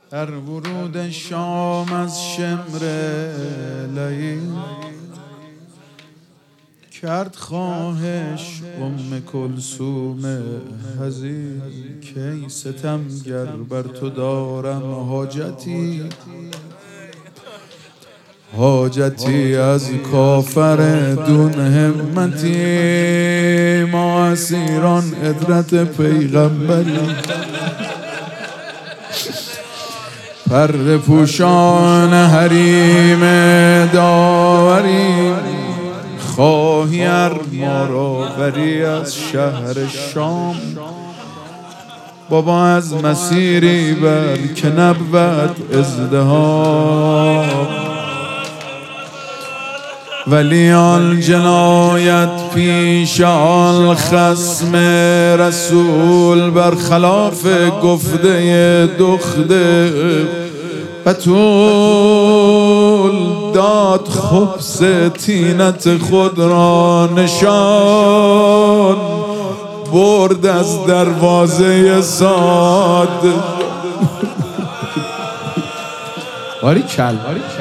در ورود شام از شمر لیل کرد خواهش کلثوم حزین کی ستمگر بر تو دارم حاجتی از کافر دون همتی ما اسیران عدرت پیغمبری پرده پوشان حریم داوری خواهی ما را بری از شهر شام بابا از مسیری بر که نبود ازدحام ولی آن جنایت پیش آن خصم رسول برخلاف گفته دخته بتول داد خبث طینت خود را نشان برد از دروازه ساد باری کل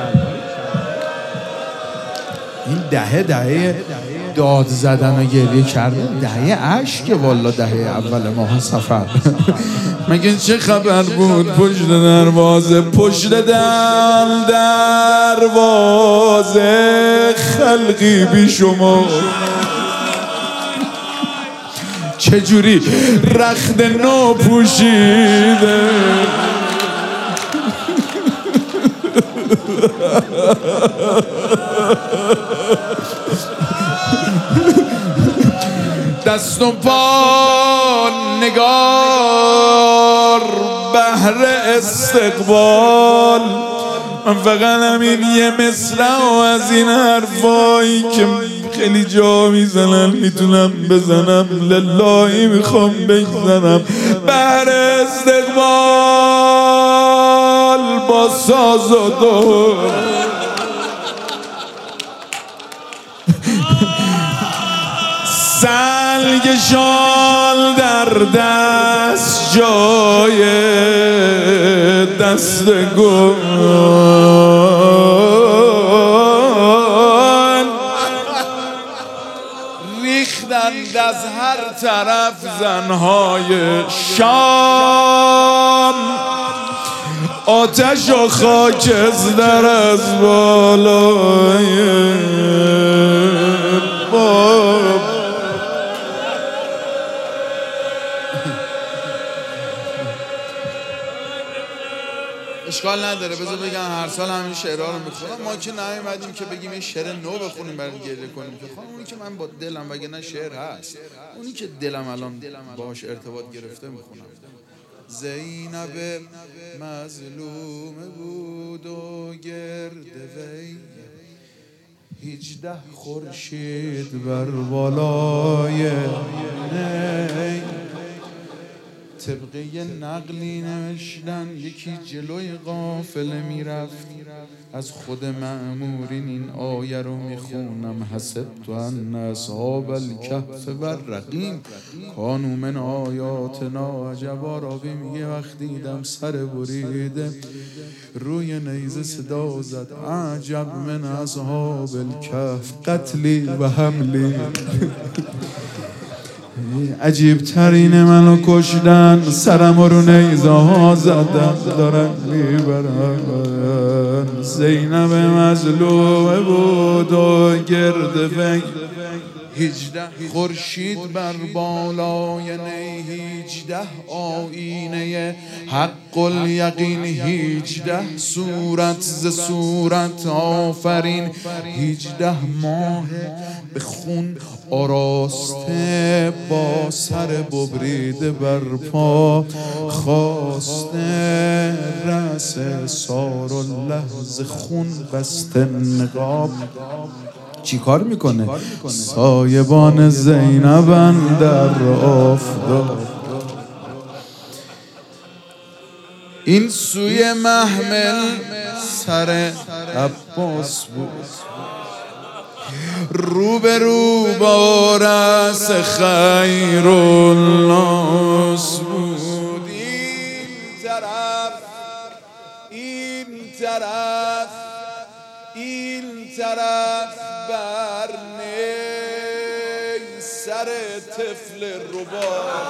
این دهه داد زدن و گریه کردن دهه عشق والا دهه اول ماه سفر مگه چه خبر بود پشت دروازه خلقی بی شما چجوری رخت نو پوشیده دست و پا نگار بهر استقبال من فقط همین یه مصرع و از این حرفایی که خیلی جا میزنن میتونم بزنم للهی میخوام بزنم بهر استقبال با ساز و دور سلگ شال در دست جای دست گل ریختند از هر طرف زنهای شام آتش و خاک در از بالای باب اشکال نداره بذار بگم هر سال همین شعرها رو میخونم ما که نیومدیم که بگیم یه شعر نو بخونیم برای گریه کنیم که خانم اونی که من با دلم وگرنه شعر هست اونی که دلم الان باهاش ارتباط گرفته میخونم زینب مظلومه بود و گرد وی 18 خورشید بر بالای نی طبقه نقلی نوشتن یکی جلوی قافله میرفت از خود مأمورین این آیه رو میخونم حسبت ان اصحاب الکهف والرقیم کانوا من آیاتنا عجبا راوی میگه وقتی دیدم سر بریده روی نیزه صدا زد عجب من اصحاب الکهف قتلی و حملی عجیب ترین منو کشدن سرم رو نیزه ها زدن دارن میبرن زینب مظلومه بود و گرد فکر 18 خورشید بر بالای نی 18 آینه حق الیقین 18 صورت ز صورت آفرین 18 ماه به خون آراسته با سر ببریده بر پا خواسته رأس سار الله ز خون بسته نقاب چی کار میکنه؟ سایبان زینب اندر آفتاب این سوی محمل سر عباس بود روبرو با رأس خیرالناس بود این طرف طرف بر نی سر طفل رباب.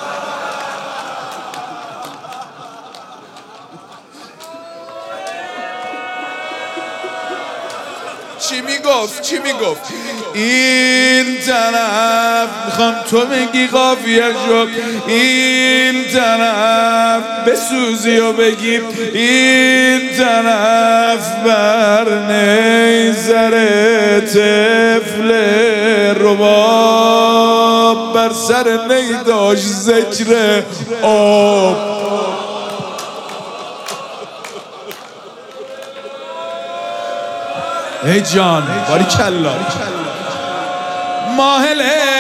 چی میگفت این طرف میخوام تو بگی قافیه‌شو، این طرف بسوزی و بگی این طرف بر نیزر طفل رباب بر سر نی داشت ذکر آب. ای جان باریکلا. ماه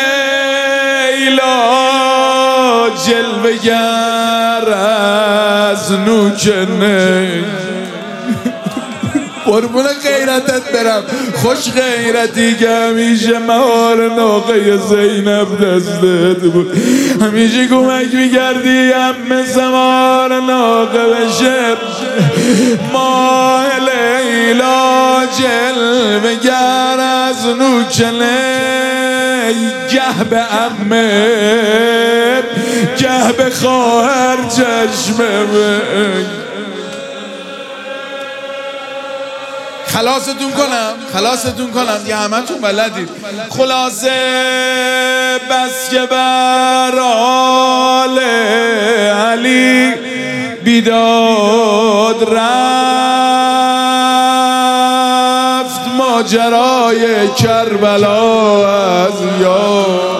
لیلا جلوه گر از نوک نی. قربون غیرتت برم، خوش غیرتی که همیشه مهار ناقه زینب دستت بود، همیشه کمک میکردی همه سمار ناقه بشه. ماه لیلا جلوه گر از نوک نی، گه به عمه گه به خواهر چشمه خلاصتون کنم دیگه همتون بلدید. خلاصه بس که بر آل علی بیداد رفت، ماجرای کربلا از یاد.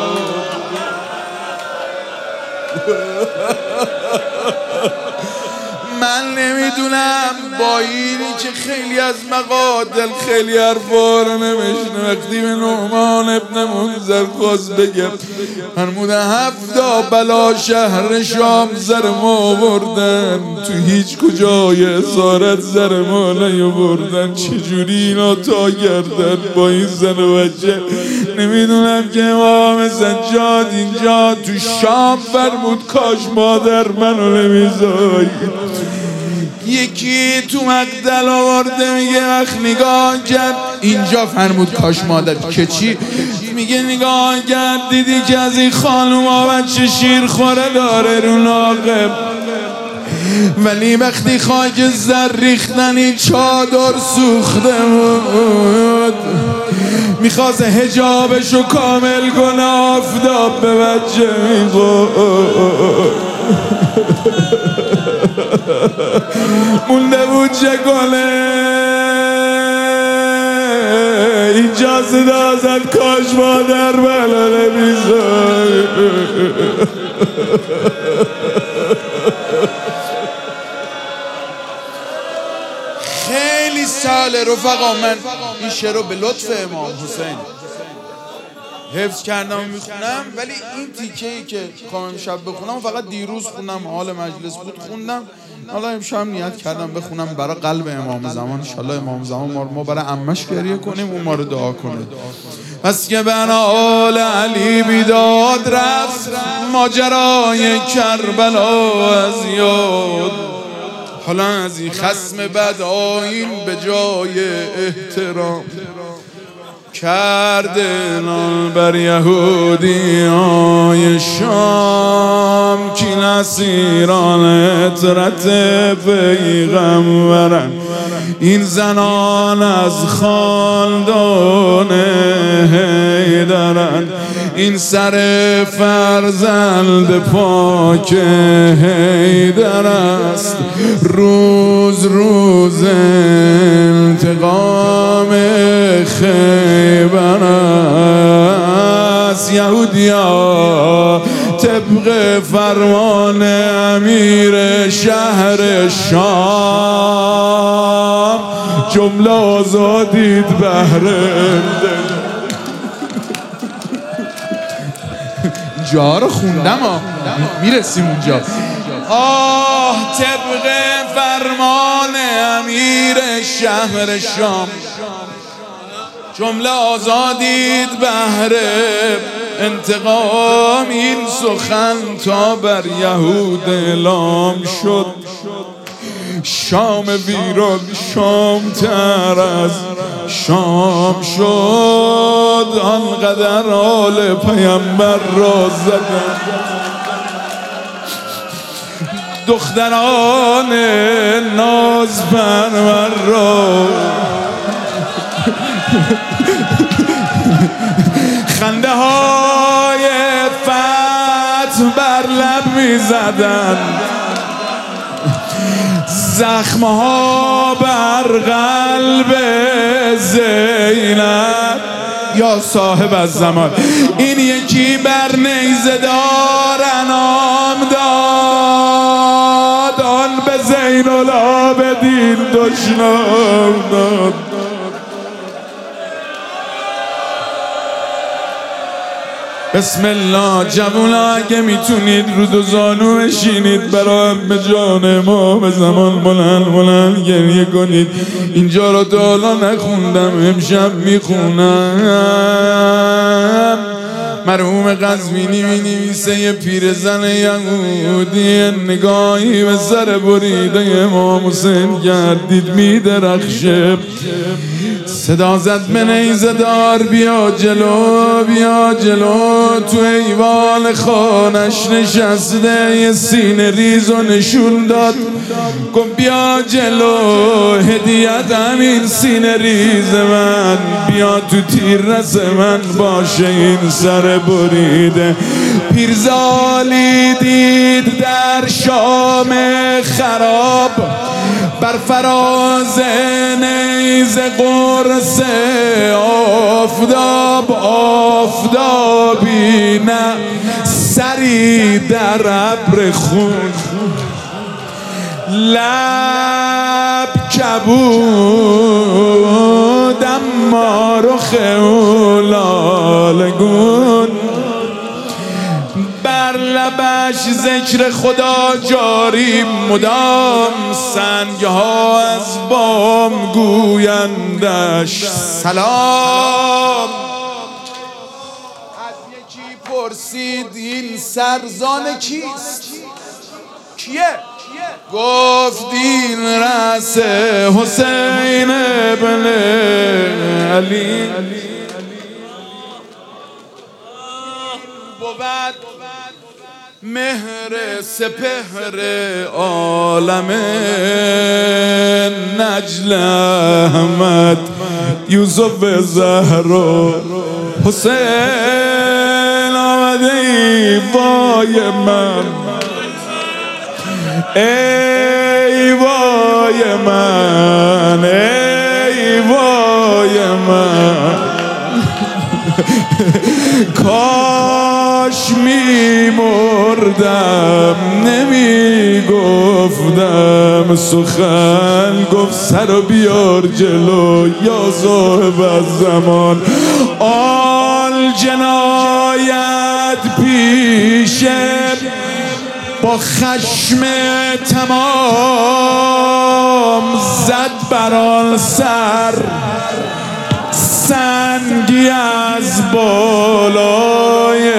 من نمیدونم با اینی که خیلی از مقاتل خیلی حرفا رو نمیشنه، وقتی به نعمان ابن منذر خواست بگم فرمود 7 بلا شهر شام زر ما بردن، تو هیچ کجای اسارت زر ما نیاوردن، چجوری اینا تا گردن با این زن و بچه. نمیدونم که امام سجاد اینجا تو شام فرمود کاش مادر منو نمیذارید. یکی تو مقتل آورده میگه وقت نگاه کرد، اینجا فرمود کاش مادر که چی؟ میگه نگاه کرد دیدی که از این خانوم ها بچه شیر خوره داره رو ناقه، ولی وقتی خاک زر ریختن این چادر سوخته بود، میخواست حجابشو کامل کنه آفتاب به بچه میخورد، مونده بود چه کنه. اینجا صدا زد کاش مادر بلا نمیذاره. خیلی ساله رفقا من این شعر رو به لطف امام حسین حفظ کردم و میخونم، ولی این تیکه‌ای که میخوام امشب بخونم فقط دیروز خوندم، حال مجلس بود خوندم، حالا امشب نیت کردم بخونم برای قلب امام زمان. انشالله امام زمان ما برای عمش گریه کنیم و ما رو دعا کنه. پس که بر آل علی بیداد رفت، ماجرای کربلا از یاد. حالا از این خصم بد آیین به جای احترام کرده نان بر یهودیای شام، کی نصیران اطرت پیغمبرن، این زنان از خاندان حیدرن، این سر فرزند پاک حیدر است، روز روز انتقام خیبر است. یهودیا طبق فرمان امیر شهر شام، جمله آزادید بهرنده. جا رو خوندم میرسیم اونجا. طبق فرمان امیر شهر شام، جمله آزادید بهر انتقام. این سخن تا بر یهود اعلام شد، شام ویران شام تر از شام شد، آنقدر آل پیامبر را زدن دختران ناز پرور را، خنده های فتح بر لب می زدن، زخم ها بر قلب زینب. یا صاحب الزمان، این یکی بر نیزه دار انعام داد، آن به زین العابدین دشنام داد. بسم الله. جوونا اگه میتونید رو دو زانو بشینید برای به جان ما به زمان بلند بلند گریه کنید. اینجا رو تا حالا نخوندم، امشب میخونم. مرحوم قزوینی می‌نویسه یه پیرزن یهودی نگاهی به سر بریده امام حسین گردید میدرخشه، صدا زد به نیزه دار بیا جلو بیا جلو. تو ایوان خانش نشسته یه سینه ریز و نشون داد، گفت بیا جلو هدیت همین سینه ریز من، بیا تو تیررس من باشه این سر بریده. پیرزالی دید در شام خراب، بر فراز نیزه قرص آفتاب، آفتابی نه سری در ابر خون، لب کبود اما رخ او لالگون، بر لبش ذکر خدا جاری مدام، سنگ ها از بام گویندش سلام. از یکی پرسید این سرزان کیست؟ کیه؟ گفت این رأس حسین ابن علی، بود مهر سپهر عالم نجل احمد یوسف زهرا. حسین آمده ای وای من، ای وای من، ای وای من، کاش می مردم نمی گفتم سخن، گفت سر و بیار جلو یا صاحب الزمان. آل جنایت پیشه با خشم تمام زد بران سر، سنگی از بالای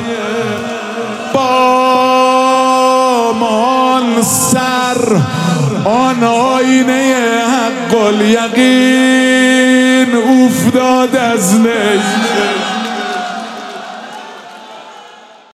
بام آن سر، آن آینه حق الیقین افتاد از نی.